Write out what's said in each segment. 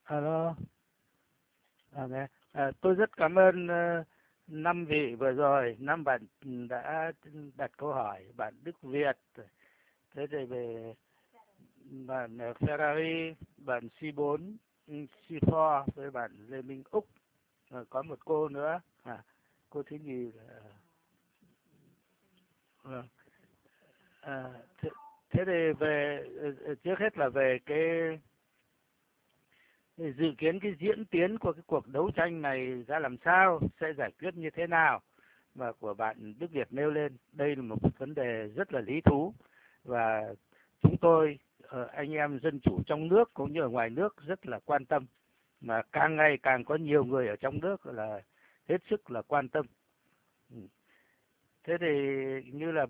Alo, tôi rất cảm ơn năm vị vừa rồi, năm bạn đã đặt câu hỏi, bạn Đức Việt, thế thì về bạn Ferrari, bạn C4, C4 với bạn Lê Minh Úc, có một cô nữa, cô thứ nhì là vâng. Thế, thế thì về trước hết là về cái dự kiến cái diễn tiến của cái cuộc đấu tranh này ra làm sao, sẽ giải quyết như thế nào, mà của bạn Đức Việt nêu lên. Đây là một vấn đề rất là lý thú, và chúng tôi anh em dân chủ trong nước cũng như ở ngoài nước rất là quan tâm, mà càng ngày càng có nhiều người ở trong nước là hết sức là quan tâm. Ừ. Thế thì như là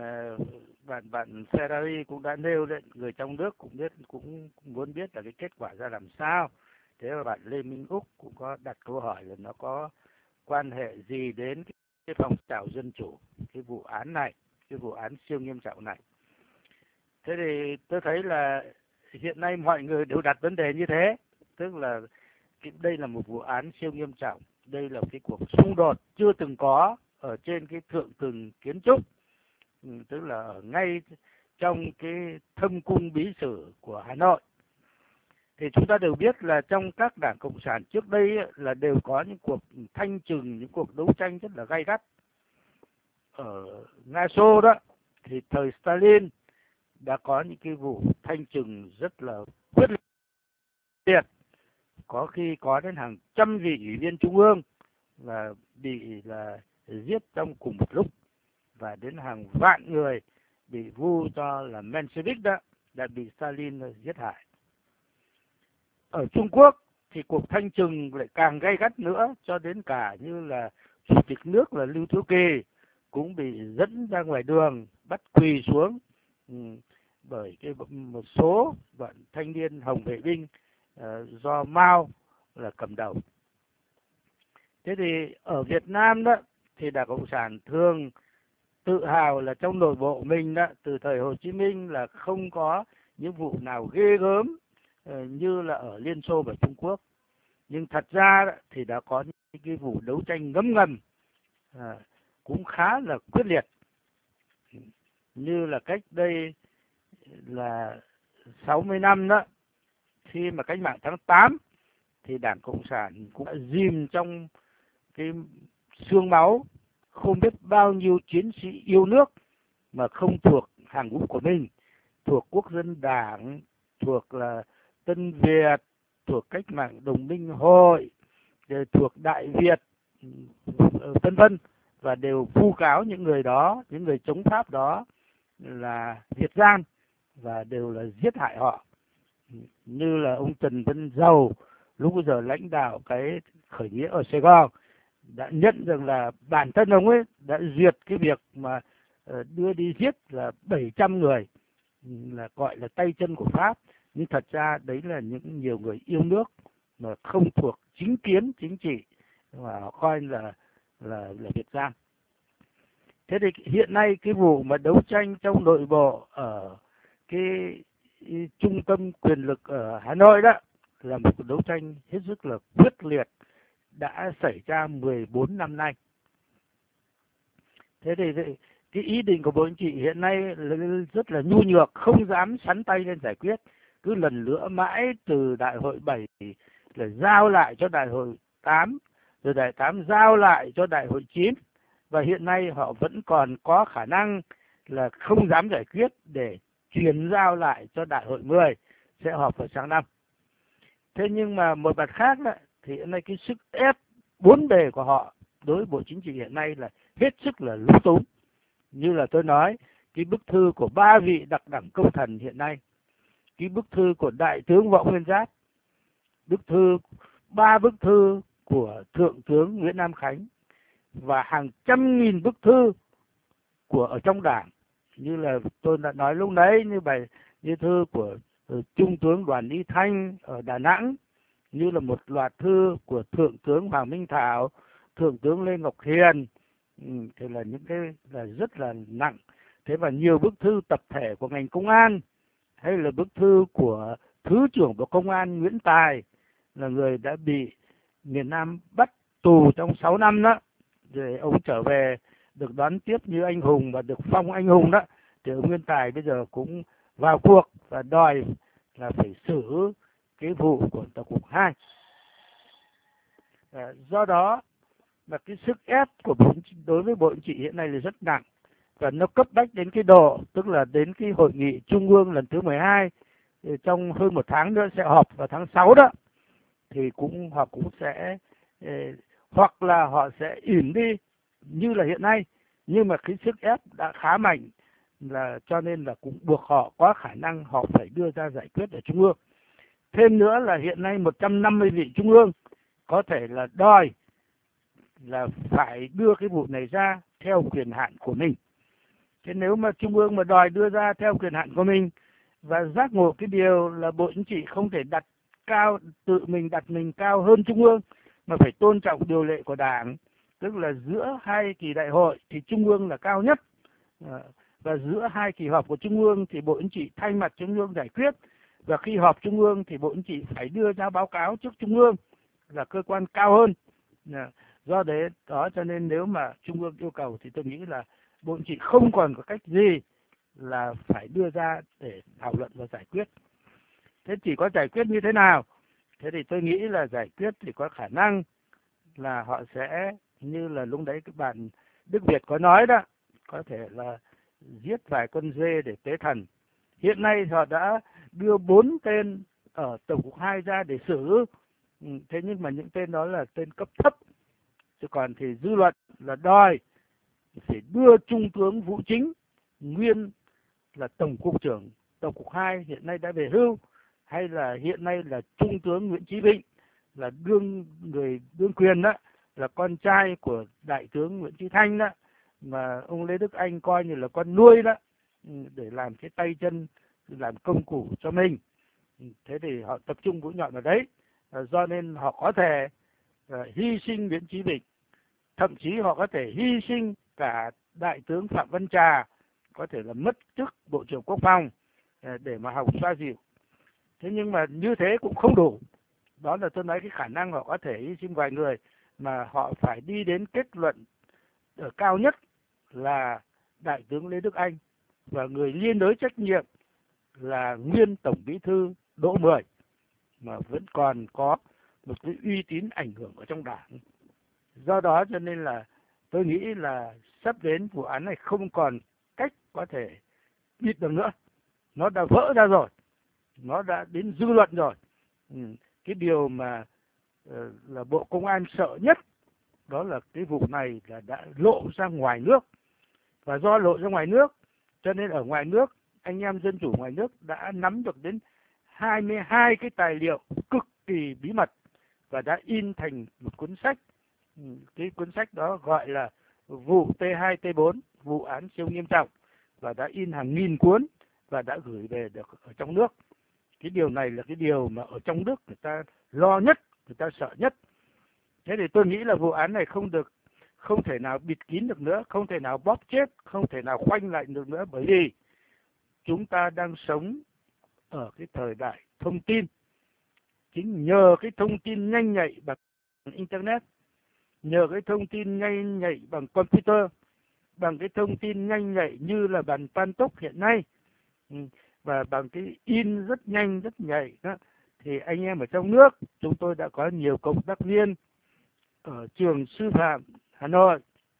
bạn Ferrari cũng đã nêu lên, người trong nước cũng muốn biết là cái kết quả ra làm sao. Thế mà bạn Lê Minh Úc cũng có đặt câu hỏi là nó có quan hệ gì đến cái phong trào dân chủ, cái vụ án này, cái vụ án siêu nghiêm trọng này. Thế thì tôi thấy là hiện nay mọi người đều đặt vấn đề như thế, tức là đây là một vụ án siêu nghiêm trọng, đây là cái cuộc xung đột chưa từng có ở trên cái thượng tầng kiến trúc, tức là ở ngay trong cái thâm cung bí sử của Hà Nội. Thì chúng ta đều biết là trong các đảng cộng sản trước đây là đều có những cuộc thanh trừng, những cuộc đấu tranh rất là gay gắt. Ở Nga Xô đó thì thời Stalin đã có những cái vụ thanh trừng rất là quyết liệt, có khi có đến hàng trăm vị ủy viên trung ương và bị là giết trong cùng một lúc, và đến hàng vạn người bị vu cho là Menshevik đó đã bị Stalin giết hại. Ở Trung Quốc thì cuộc thanh trừng lại càng gay gắt nữa, cho đến cả như là chủ tịch nước là Lưu Thiếu Kỳ cũng bị dẫn ra ngoài đường bắt quỳ xuống, bởi một số bọn thanh niên Hồng Vệ binh do Mao là cầm đầu. Thế thì ở Việt Nam đó thì Đảng Cộng sản thường tự hào là trong nội bộ mình đó, từ thời Hồ Chí Minh là không có những vụ nào ghê gớm như là ở Liên Xô và Trung Quốc. Nhưng thật ra đó, thì đã có những cái vụ đấu tranh ngấm ngầm cũng khá là quyết liệt, như là cách đây là 60 năm đó, khi mà cách mạng tháng 8 thì Đảng Cộng sản cũng đã dìm trong cái xương máu không biết bao nhiêu chiến sĩ yêu nước mà không thuộc hàng ngũ của mình, thuộc Quốc dân Đảng, thuộc là Tân Việt, thuộc Cách mạng Đồng minh Hội, rồi thuộc Đại Việt, vân vân, và đều vu cáo những người đó, những người chống Pháp đó là Việt gian, và đều là giết hại họ. Như là ông Trần Văn Dầu lúc bây giờ lãnh đạo cái khởi nghĩa ở Sài Gòn đã nhận rằng là bản thân ông ấy đã duyệt cái việc mà đưa đi giết là 700 người, là gọi là tay chân của Pháp, nhưng thật ra đấy là những nhiều người yêu nước mà không thuộc chính kiến chính trị, mà họ coi là Việt Nam. Thế thì hiện nay cái vụ mà đấu tranh trong nội bộ ở cái trung tâm quyền lực ở Hà Nội đó là một cuộc đấu tranh hết sức là quyết liệt, đã xảy ra 14 năm nay. Thế thì cái ý định của Bộ Chính trị hiện nay rất là nhu nhược, không dám sắn tay lên giải quyết, cứ lần lữa mãi từ đại hội 7 là giao lại cho đại hội 8, rồi đại 8 giao lại cho đại hội 9, và hiện nay họ vẫn còn có khả năng là không dám giải quyết để chuyển giao lại cho đại hội 10 sẽ họp vào sáng năm. Thế nhưng mà một mặt khác đó, thì hiện nay cái sức ép bốn bề của họ đối với Bộ Chính trị hiện nay là hết sức là lúng túng. Như là tôi nói, cái bức thư của 3 vị đặc đẳng công thần hiện nay, cái bức thư của Đại tướng Võ Nguyên Giáp, ba bức thư của Thượng tướng Nguyễn Nam Khánh, và hàng trăm nghìn bức thư của ở trong đảng, như là tôi đã nói lúc nãy, như thư của Trung tướng Đoàn Lý Thanh ở Đà Nẵng, như là một loạt thư của Thượng tướng Hoàng Minh Thảo, Thượng tướng Lê Ngọc Hiền, thì là những cái là rất là nặng. Thế và nhiều bức thư tập thể của ngành công an, hay là bức thư của Thứ trưởng Bộ Công an Nguyễn Tài, là người đã bị miền Nam bắt tù trong 6 năm đó, rồi ông trở về được đón tiếp như anh hùng và được phong anh hùng đó, thì ông Nguyên Tài bây giờ cũng vào cuộc và đòi là phải xử cái vụ của Tổng cục 2. Do đó là cái sức ép của đối với Bộ Chính trị hiện nay là rất nặng, và nó cấp bách đến cái độ, tức là đến cái hội nghị Trung ương lần thứ 12 trong hơn một tháng nữa sẽ họp vào tháng 6 đó, thì họ cũng sẽ hoặc là họ sẽ ỉm đi như là hiện nay, nhưng mà cái sức ép đã khá mạnh, là cho nên là cũng buộc họ có khả năng họ phải đưa ra giải quyết ở Trung ương. Thêm nữa là hiện nay 150 vị Trung ương có thể là đòi là phải đưa cái vụ này ra theo quyền hạn của mình. Thế nếu mà Trung ương mà đòi đưa ra theo quyền hạn của mình và giác ngộ cái điều là Bộ Chính trị không thể tự mình đặt mình cao hơn Trung ương, mà phải tôn trọng điều lệ của Đảng, tức là giữa hai kỳ đại hội thì Trung ương là cao nhất, và giữa hai kỳ họp của Trung ương thì Bộ Chính trị thay mặt Trung ương giải quyết, và khi họp Trung ương thì Bộ Chính trị phải đưa ra báo cáo trước Trung ương là cơ quan cao hơn. Do đấy đó cho nên nếu mà Trung ương yêu cầu thì tôi nghĩ là Bộ Chính trị không còn có cách gì là phải đưa ra để thảo luận và giải quyết. Thế chỉ có giải quyết như thế nào? Thế thì tôi nghĩ là giải quyết thì có khả năng là họ sẽ như là lúc đấy các bạn Đức Việt có nói đó, có thể là giết vài con dê để tế thần. Hiện nay họ đã đưa 4 tên ở Tổng cục 2 ra để xử. Thế nhưng mà những tên đó là tên cấp thấp. Chứ còn thì dư luận là đòi phải đưa Trung tướng Vũ Chính, nguyên là Tổng cục trưởng Tổng cục 2 hiện nay đã về hưu, hay là hiện nay là Trung tướng Nguyễn Chí Vịnh, là người đương quyền đó, là con trai của Đại tướng Nguyễn Chí Thanh đó, mà ông Lê Đức Anh coi như là con nuôi đó, để làm cái tay chân, làm công cụ cho mình. Thế thì họ tập trung mũi nhọn vào đấy, do nên họ có thể hy sinh Nguyễn Chí Vịnh, thậm chí họ có thể hy sinh cả Đại tướng Phạm Văn Trà, có thể là mất chức Bộ trưởng Quốc phòng để mà hòng xoa dịu. Thế nhưng mà như thế cũng không đủ. Đó là tôi nói cái khả năng họ có thể hy sinh vài người, mà họ phải đi đến kết luận ở cao nhất là Đại tướng Lê Đức Anh, và người liên đới trách nhiệm là nguyên Tổng Bí thư Đỗ Mười, mà vẫn còn có một cái uy tín ảnh hưởng ở trong Đảng. Do đó cho nên là tôi nghĩ là sắp đến vụ án này không còn cách có thể bịt được nữa. Nó đã vỡ ra rồi, nó đã đến dư luận rồi. Cái điều mà là Bộ Công an sợ nhất đó là cái vụ này là đã lộ ra ngoài nước. Và do lộ ra ngoài nước cho nên ở ngoài nước, anh em dân chủ ngoài nước đã nắm được đến 22 cái tài liệu cực kỳ bí mật và đã in thành một cuốn sách. Cái cuốn sách đó gọi là vụ T2 T4, vụ án siêu nghiêm trọng, và đã in hàng nghìn cuốn và đã gửi về được ở trong nước. Cái điều này là cái điều mà ở trong nước người ta lo nhất, người ta sợ nhất. Thế thì tôi nghĩ là vụ án này không thể nào bịt kín được nữa, không thể nào bóp chết, không thể nào khoanh lại được nữa, bởi vì chúng ta đang sống ở cái thời đại thông tin. Chính nhờ cái thông tin nhanh nhạy bằng internet, nhờ cái thông tin nhanh nhạy bằng computer, bằng cái thông tin nhanh nhạy như là bàn pan tốc hiện nay, và bằng cái in rất nhanh rất nhạy đó, thì anh em ở trong nước chúng tôi đã có nhiều cộng tác viên ở trường sư phạm Hà Nội,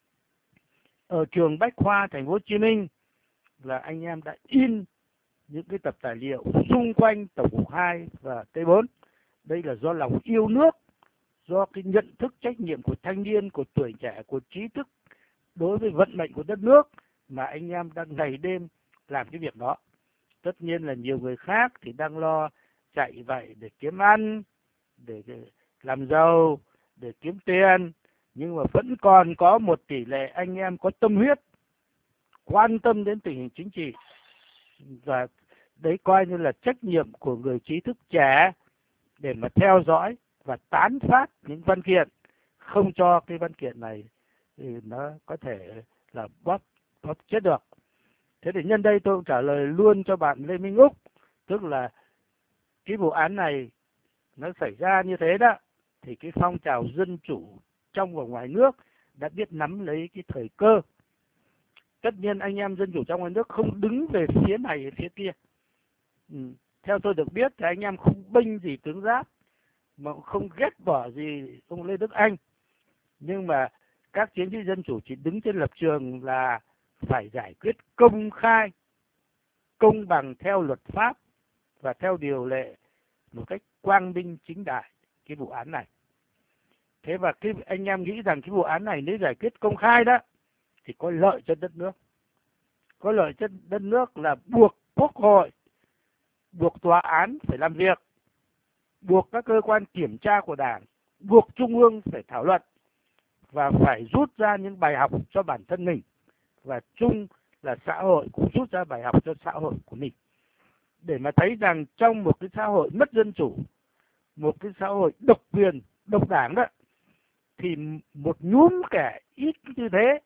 ở trường Bách khoa Thành phố Hồ Chí Minh, là anh em đã in những cái tập tài liệu xung quanh Tổng cục 2 và T4. Đây là do lòng yêu nước, do cái nhận thức trách nhiệm của thanh niên, của tuổi trẻ, của trí thức đối với vận mệnh của đất nước mà anh em đang ngày đêm làm cái việc đó. Tất nhiên là nhiều người khác thì đang lo chạy vậy để kiếm ăn, để làm giàu, để kiếm tiền, nhưng mà vẫn còn có một tỷ lệ anh em có tâm huyết, quan tâm đến tình hình chính trị, và đấy coi như là trách nhiệm của người trí thức trẻ để mà theo dõi và tán phát những văn kiện, không cho cái văn kiện này thì nó có thể là bóp chết được. Thế thì nhân đây tôi cũng trả lời luôn cho bạn Lê Minh Úc, tức là cái vụ án này nó xảy ra như thế đó, thì cái phong trào dân chủ trong và ngoài nước đã biết nắm lấy cái thời cơ. Tất nhiên anh em dân chủ trong ngoài nước không đứng về phía này phía kia. Theo tôi được biết thì anh em không bênh gì tướng Giáp, mà không ghét bỏ gì ông Lê Đức Anh. Nhưng mà các chiến sĩ dân chủ chỉ đứng trên lập trường là phải giải quyết công khai, công bằng theo luật pháp và theo điều lệ một cách quang minh chính đại cái vụ án này. Thế và cái anh em nghĩ rằng cái vụ án này nếu giải quyết công khai đó thì có lợi cho đất nước. Có lợi cho đất nước là buộc Quốc hội, buộc tòa án phải làm việc, buộc các cơ quan kiểm tra của Đảng, buộc Trung ương phải thảo luận và phải rút ra những bài học cho bản thân mình, và chung là xã hội cũng rút ra bài học cho xã hội của mình, để mà thấy rằng trong một cái xã hội mất dân chủ, một cái xã hội độc quyền, độc đảng đó, thì một nhúm kẻ ít như thế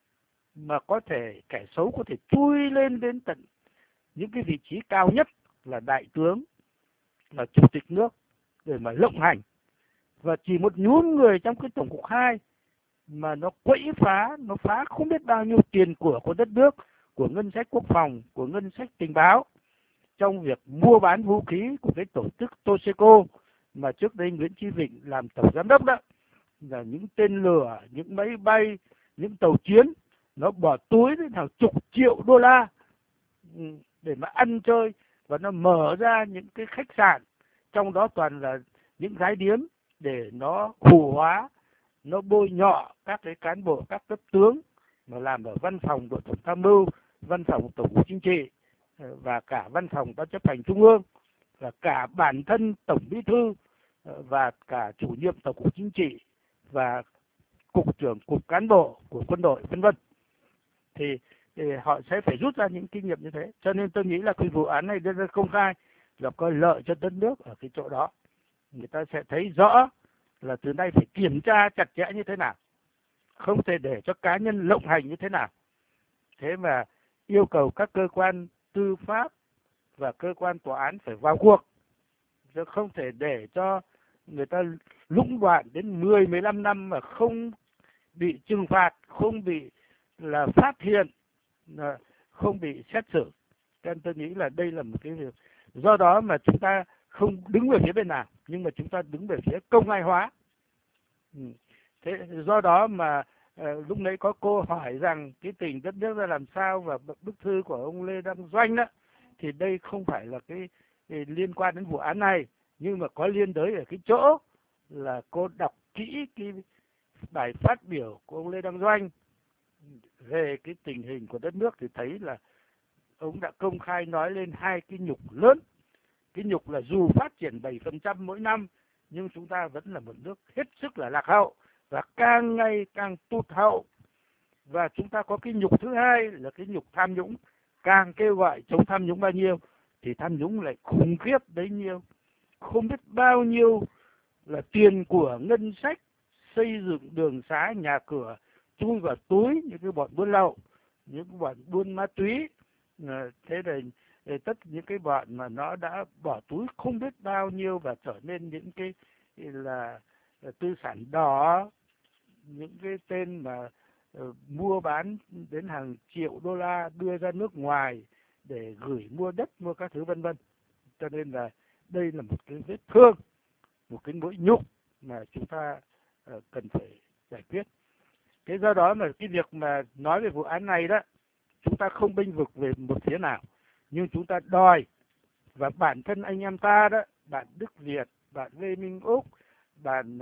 mà có thể, kẻ xấu có thể chui lên đến tận những cái vị trí cao nhất là đại tướng, là chủ tịch nước để mà lộng hành. Và chỉ một nhúm người trong cái Tổng cục 2 mà nó quẫy phá, nó phá không biết bao nhiêu tiền của đất nước, của ngân sách quốc phòng, của ngân sách tình báo, trong việc mua bán vũ khí của cái tổ chức Toseco mà trước đây Nguyễn Chí Vịnh làm tổng giám đốc đó, là những tên lửa, những máy bay, những tàu chiến, nó bỏ túi đến hàng chục triệu đô la để mà ăn chơi, và nó mở ra những cái khách sạn, trong đó toàn là những gái điếm, để nó hủ hóa, nó bôi nhọ các cái cán bộ, các cấp tướng mà làm ở văn phòng đội tổng tham mưu, văn phòng tổng cục chính trị, và cả văn phòng ban chấp hành trung ương, và cả bản thân tổng bí thư, và cả chủ nhiệm tổng cục chính trị, và cục trưởng cục cán bộ của quân đội, vân vân. Thì họ sẽ phải rút ra những kinh nghiệm như thế. Cho nên tôi nghĩ là cái vụ án này đưa ra công khai là có lợi cho đất nước ở cái chỗ đó. Người ta sẽ thấy rõ là từ nay phải kiểm tra chặt chẽ như thế nào, không thể để cho cá nhân lộng hành như thế nào. Thế mà yêu cầu các cơ quan tư pháp và cơ quan tòa án phải vào cuộc, chứ không thể để cho người ta lũng đoạn đến 10-15 năm mà không bị trừng phạt, không bị là phát hiện, không bị xét xử. Nên tôi nghĩ là đây là một cái việc. Do đó mà chúng ta không đứng về phía bên nào, nhưng mà chúng ta đứng về phía công khai hóa. Thế do đó mà lúc nãy có cô hỏi rằng cái tình đất nước ra làm sao, và bức thư của ông Lê Đăng Doanh đó, thì đây không phải là cái liên quan đến vụ án này, nhưng mà có liên đới ở cái chỗ là cô đọc kỹ cái bài phát biểu của ông Lê Đăng Doanh về cái tình hình của đất nước, thì thấy là ông đã công khai nói lên hai cái nhục lớn. Cái nhục là dù phát triển 7% mỗi năm, nhưng chúng ta vẫn là một nước hết sức là lạc hậu, và càng ngày càng tụt hậu. Và chúng ta có cái nhục thứ hai là cái nhục tham nhũng. Càng kêu gọi chống tham nhũng bao nhiêu thì tham nhũng lại khủng khiếp bấy nhiêu. Không biết bao nhiêu là tiền của ngân sách xây dựng đường xá, nhà cửa chui vào túi những cái bọn buôn lậu, những bọn buôn ma túy. Thế là tất những cái bọn mà nó đã bỏ túi không biết bao nhiêu và trở nên những cái là tư sản đỏ, những cái tên mà mua bán đến hàng triệu đô la đưa ra nước ngoài để gửi mua đất, mua các thứ vân vân. Cho nên là đây là một cái vết thương, một cái nỗi nhục mà chúng ta cần phải giải quyết. Thế do đó mà cái việc mà nói về vụ án này đó, chúng ta không bênh vực về một phía nào, nhưng chúng ta đòi, và bản thân anh em ta đó, bạn Đức Việt, bạn Lê Minh Úc, bạn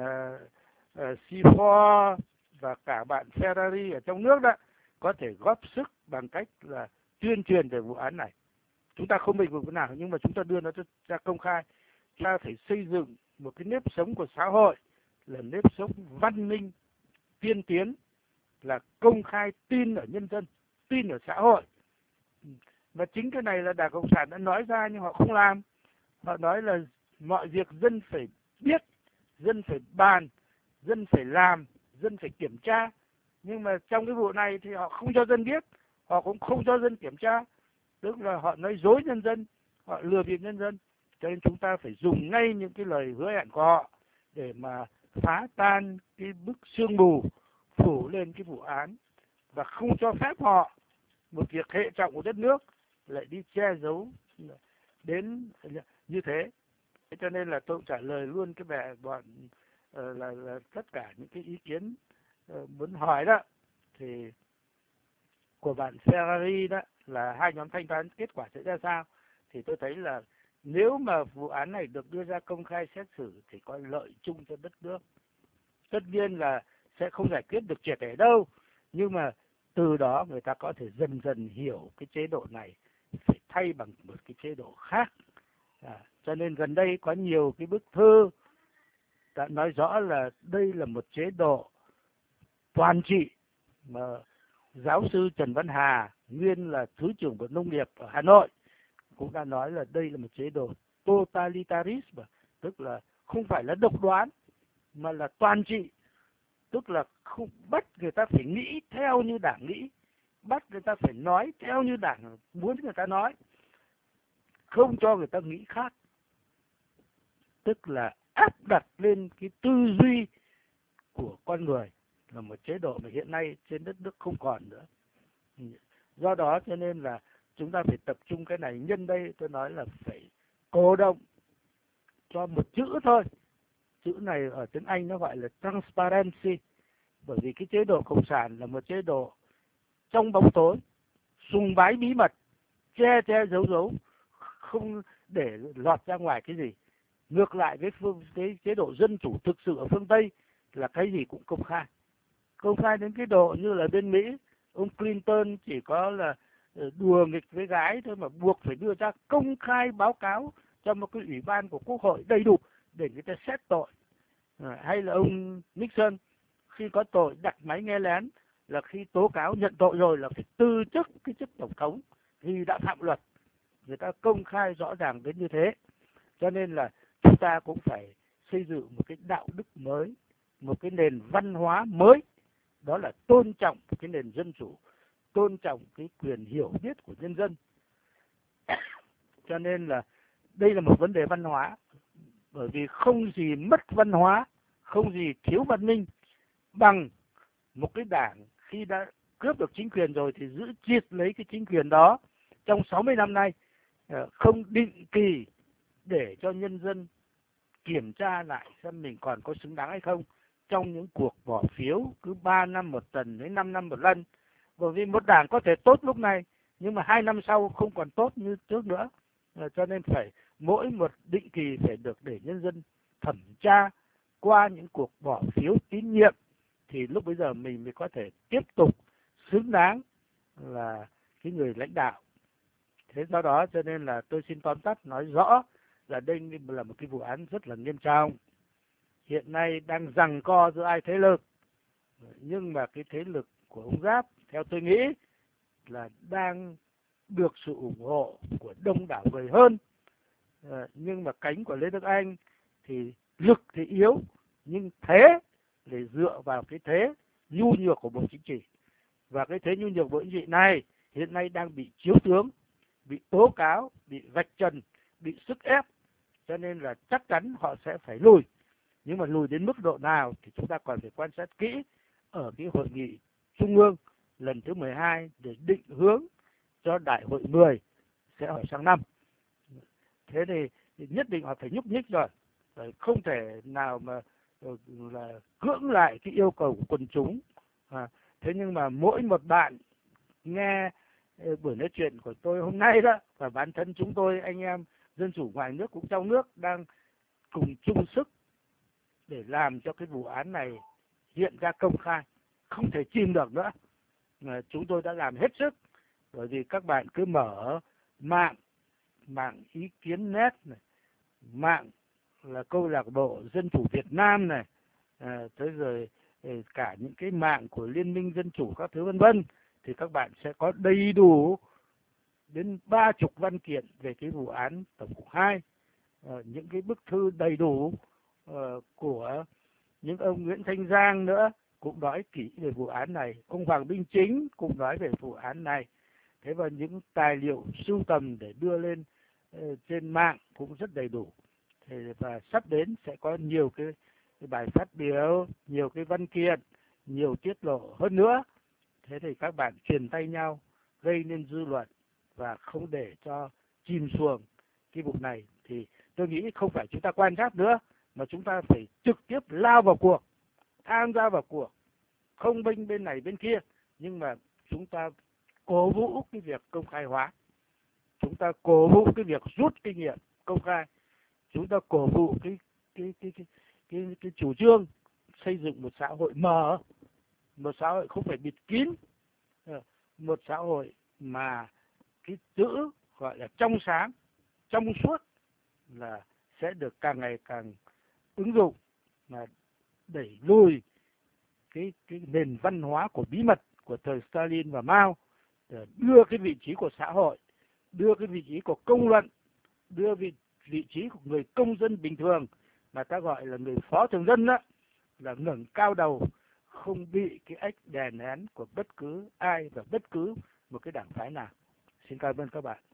C4 và cả bạn Ferrari ở trong nước đó, có thể góp sức bằng cách là tuyên truyền về vụ án này. Chúng ta không bênh vực cái nào, nhưng mà chúng ta đưa nó ra công khai. Chúng ta phải xây dựng một cái nếp sống của xã hội là nếp sống văn minh, tiên tiến, là công khai, tin ở nhân dân, tin ở xã hội. Và chính cái này là Đảng Cộng sản đã nói ra nhưng họ không làm. Họ nói là mọi việc dân phải biết, dân phải bàn, dân phải làm, dân phải kiểm tra. Nhưng mà trong cái vụ này thì họ không cho dân biết, họ cũng không cho dân kiểm tra. Tức là họ nói dối nhân dân, họ lừa bịp nhân dân. Cho nên chúng ta phải dùng ngay những cái lời hứa hẹn của họ để mà phá tan cái bức sương mù phủ lên cái vụ án, và không cho phép họ, một việc hệ trọng của đất nước, lại đi che giấu đến như thế. Cho nên là tôi trả lời luôn cái về bọn là tất cả những cái ý kiến muốn hỏi đó, thì của bạn Ferrari đó là hai nhóm thanh toán kết quả sẽ ra sao. Thì tôi thấy là nếu mà vụ án này được đưa ra công khai xét xử thì có lợi chung cho đất nước. Tất nhiên là sẽ không giải quyết được triệt để đâu, nhưng mà từ đó người ta có thể dần dần hiểu cái chế độ này phải thay bằng một cái chế độ khác. Cho nên gần đây có nhiều cái bức thư đã nói rõ là đây là một chế độ toàn trị, mà giáo sư Trần Văn Hà, nguyên là Thứ trưởng Bộ Nông nghiệp ở Hà Nội, cũng đã nói là đây là một chế độ totalitarism, tức là không phải là độc đoán mà là toàn trị, tức là không bắt người ta phải nghĩ theo như đảng nghĩ, bắt người ta phải nói theo như đảng muốn người ta nói, không cho người ta nghĩ khác, tức là áp đặt lên cái tư duy của con người, là một chế độ mà hiện nay trên đất nước không còn nữa. Do đó cho nên là chúng ta phải tập trung cái này. Nhân đây tôi nói là phải cổ động cho một chữ thôi, chữ này ở tiếng Anh nó gọi là transparency, bởi vì cái chế độ cộng sản là một chế độ trong bóng tối, sùng bái bí mật, che giấu, không để lọt ra ngoài cái gì. Ngược lại với chế độ dân chủ thực sự ở phương Tây là cái gì cũng công khai đến cái độ như là bên Mỹ, ông Clinton chỉ có là đùa nghịch với gái thôi mà buộc phải đưa ra công khai báo cáo cho một cái ủy ban của Quốc hội đầy đủ để người ta xét tội. Hay là ông Nixon khi có tội đặt máy nghe lén, là khi tố cáo nhận tội rồi là phải từ chức cái chức tổng thống vì đã phạm luật. Người ta công khai rõ ràng đến như thế. Cho nên là chúng ta cũng phải xây dựng một cái đạo đức mới, một cái nền văn hóa mới, đó là tôn trọng cái nền dân chủ, tôn trọng cái quyền hiểu biết của nhân dân. Cho nên là đây là một vấn đề văn hóa, bởi vì không gì mất văn hóa, không gì thiếu văn minh bằng một cái đảng khi đã cướp được chính quyền rồi thì giữ chặt lấy cái chính quyền đó trong 60 năm nay, không định kỳ để cho nhân dân kiểm tra lại xem mình còn có xứng đáng hay không trong những cuộc bỏ phiếu cứ 3 năm một lần đến 5 năm một lần. Bởi vì một đảng có thể tốt lúc này nhưng mà 2 năm sau không còn tốt như trước nữa. Cho nên phải mỗi một định kỳ phải được để nhân dân thẩm tra qua những cuộc bỏ phiếu tín nhiệm, thì lúc bây giờ mình mới có thể tiếp tục xứng đáng là cái người lãnh đạo. Thế do đó cho nên là tôi xin tóm tắt nói rõ là đây là một cái vụ án rất là nghiêm trọng. Hiện nay đang giằng co giữa hai thế lực, nhưng mà cái thế lực của ông Giáp theo tôi nghĩ là đang được sự ủng hộ của đông đảo người hơn. Nhưng mà cánh của Lê Đức Anh thì lực thì yếu, nhưng thế để dựa vào cái thế nhu nhược của Bộ Chính trị. Và cái thế nhu nhược Bộ Chính trị này hiện nay đang bị chiếu tướng, bị tố cáo, bị vạch trần, bị sức ép. Cho nên là chắc chắn họ sẽ phải lùi. Nhưng mà lùi đến mức độ nào thì chúng ta còn phải quan sát kỹ ở cái hội nghị Trung ương lần thứ 12 để định hướng cho đại hội 10 sẽ ở sang năm. Thế thì nhất định họ phải nhúc nhích rồi, không thể nào mà là cưỡng lại cái yêu cầu của quần chúng. Thế nhưng mà mỗi một bạn nghe buổi nói chuyện của tôi hôm nay đó, và bản thân chúng tôi anh em dân chủ ngoài nước cũng trong nước đang cùng chung sức để làm cho cái vụ án này hiện ra công khai, không thể chìm được nữa. Chúng tôi đã làm hết sức, bởi vì các bạn cứ mở mạng ý kiến net này, mạng là câu lạc bộ Dân chủ Việt Nam này, tới rồi cả những cái mạng của Liên minh Dân chủ các thứ vân vân, thì các bạn sẽ có đầy đủ đến 30 văn kiện về cái vụ án Tổng cục 2, những cái bức thư đầy đủ của những ông Nguyễn Thanh Giang nữa cũng nói kỹ về vụ án này, ông Hoàng Minh Chính cũng nói về vụ án này. Thế và những tài liệu sưu tầm để đưa lên trên mạng cũng rất đầy đủ. Và sắp đến sẽ có nhiều cái bài phát biểu, nhiều cái văn kiện, nhiều tiết lộ hơn nữa. Thế thì các bạn truyền tay nhau, gây nên dư luận và không để cho chìm xuồng cái vụ này. Thì tôi nghĩ không phải chúng ta quan sát nữa, mà chúng ta phải trực tiếp lao vào cuộc, tham gia vào cuộc, không bênh bên này bên kia, nhưng mà chúng ta cổ vũ cái việc công khai hóa, chúng ta cổ vũ cái việc rút kinh nghiệm công khai, chúng ta cổ vũ cái chủ trương xây dựng một xã hội mở, một xã hội không phải bịt kín, một xã hội mà cái chữ gọi là trong sáng, trong suốt là sẽ được càng ngày càng ứng dụng, mà đẩy lùi cái nền văn hóa của bí mật của thời Stalin và Mao, để đưa cái vị trí của xã hội, đưa cái vị trí của công luận, đưa vị trí của người công dân bình thường mà ta gọi là người phó thường dân đó, là ngẩng cao đầu, không bị cái ách đè nén của bất cứ ai và bất cứ một cái đảng phái nào. Xin cảm ơn các bạn.